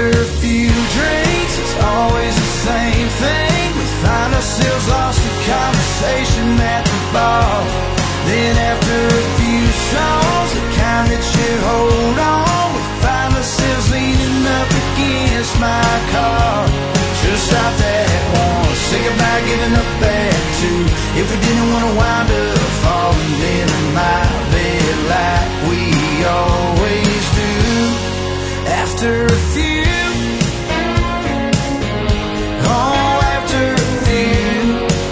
a few drinks, it's always the same thing. We find ourselves lost in conversation at the bar. Then after a few songs, the kind that you hold on, we find ourselves leaning up against my car. Should've stopped at one, say goodbye, giving up at two. If we didn't want to wind up falling into my bed like we always do. After a few, oh, after a few,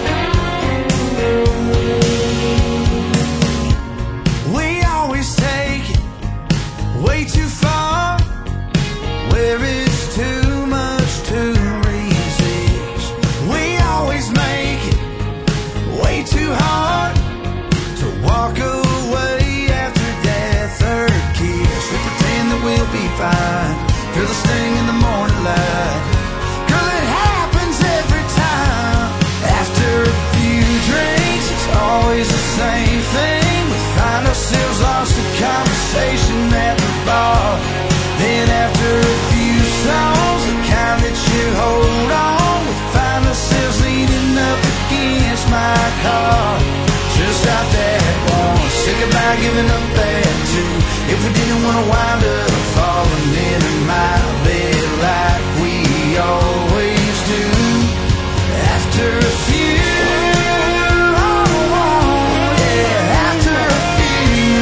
we always take it way too far, where it's too much to resist. We always make it way too hard to walk away after that third kiss. We pretend that we'll be fine, feel the sting in the morning light. Girl, it happens every time. After a few drinks, it's always the same thing. We find ourselves lost in conversation at the bar. Then after a few songs, the kind that you hold on, we find ourselves leaning up against my car. Just out that one, say goodbye, giving up at two. If we didn't want to wind up falling into my bed like we always do. After a few, oh, yeah, after a few.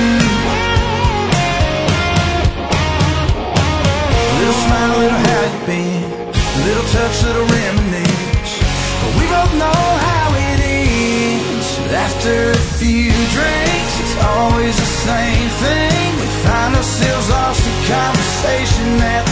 Little smile, little how you been, little touch, little reminisce. But we both know how it ends. After a few drinks, it's always the same thing. We find ourselves lost in conversation at